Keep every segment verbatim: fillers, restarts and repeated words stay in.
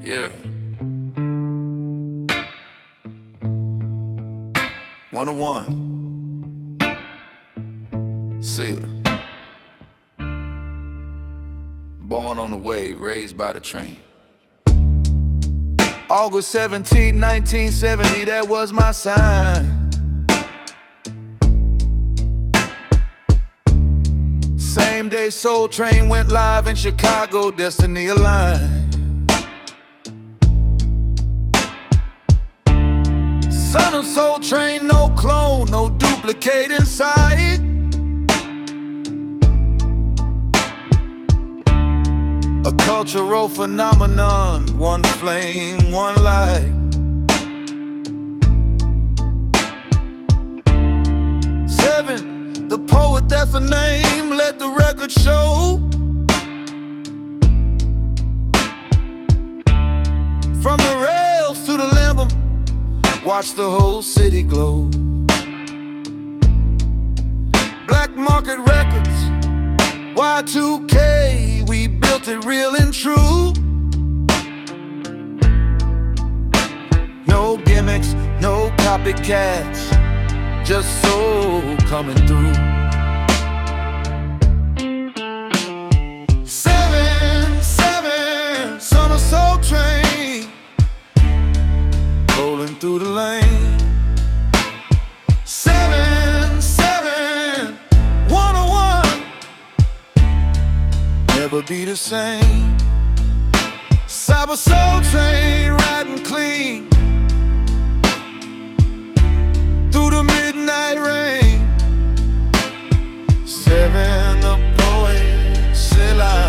Yeah. one oh one. Sailor. Born on the wave, raised by the train. August seventeenth, nineteen seventy, that was my sign. Same day Soul Train went live in Chicago, destiny aligned. Son of Soul Train, no clone, no duplicate inside. A cultural phenomenon, one flame, one light. Seven, the poet, that's a name, let the record show. From the rails to the limb, watch the whole city glow. Black Market Records, Y two K, we built it real and true. No gimmicks, no copycats, just soul coming through. Seven, seven, son of Soul Train, rolling through the lane. Seven, seven, one oh one, never be the same. Cyber Soul Train, riding clean through the midnight rain. Seven, the poet, Silla,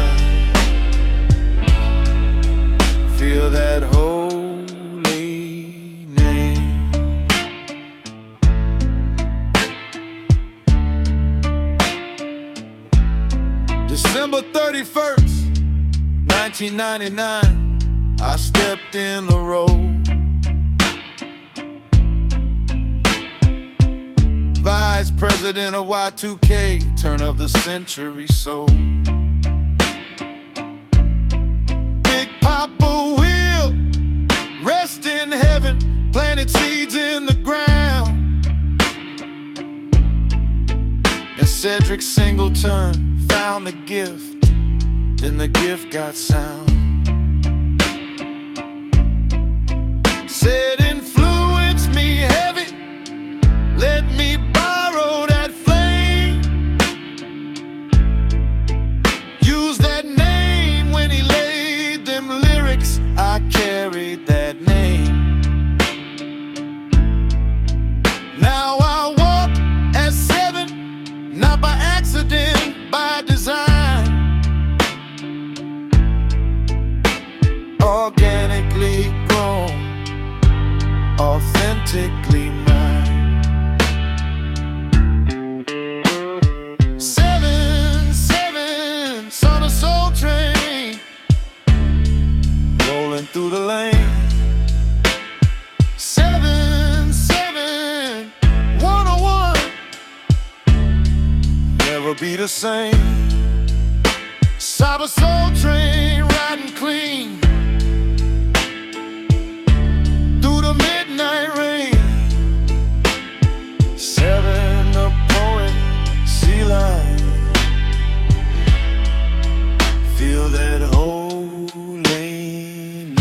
feel that holy name. December thirty-first, nineteen ninety-nine, I stepped in the road. Vice President of Y two K, turn of the century soul. Big Papa will rest in heaven, planted seeds in the ground. And Cedric Singleton found the gift, then the gift got sound. Said influence me heavy, let me borrow that flame. Use that name when he laid them lyrics, I carried that name. Now I walk as seven, not by accident, by design. Organically grown, authentically mine. Seven, seven, son of Soul Train, rolling through the lane. Seven, seven, one oh one, never be the same. Cyber Soul Train, riding clean through the midnight rain. Seven, the poet, Silla, feel that holy name.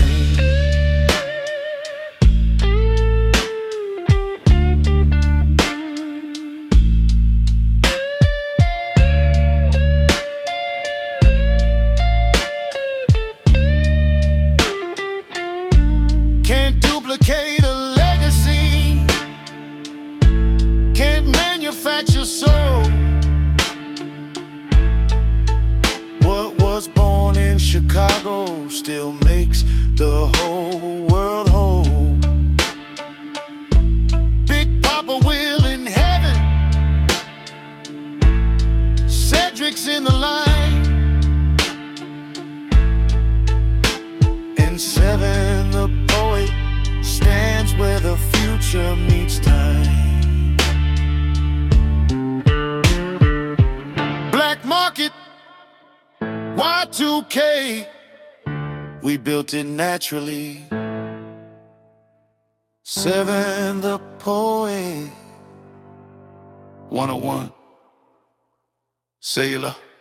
Can't duplicate a legacy, can't manufacture soul. What was born in Chicago still makes the whole world whole. Big Papa will in heaven, Cedric's in the line. And seven, the poet, stands where the future meets time. Black Market, Y two K, we built it naturally. Seven the Poet one oh one Sailor.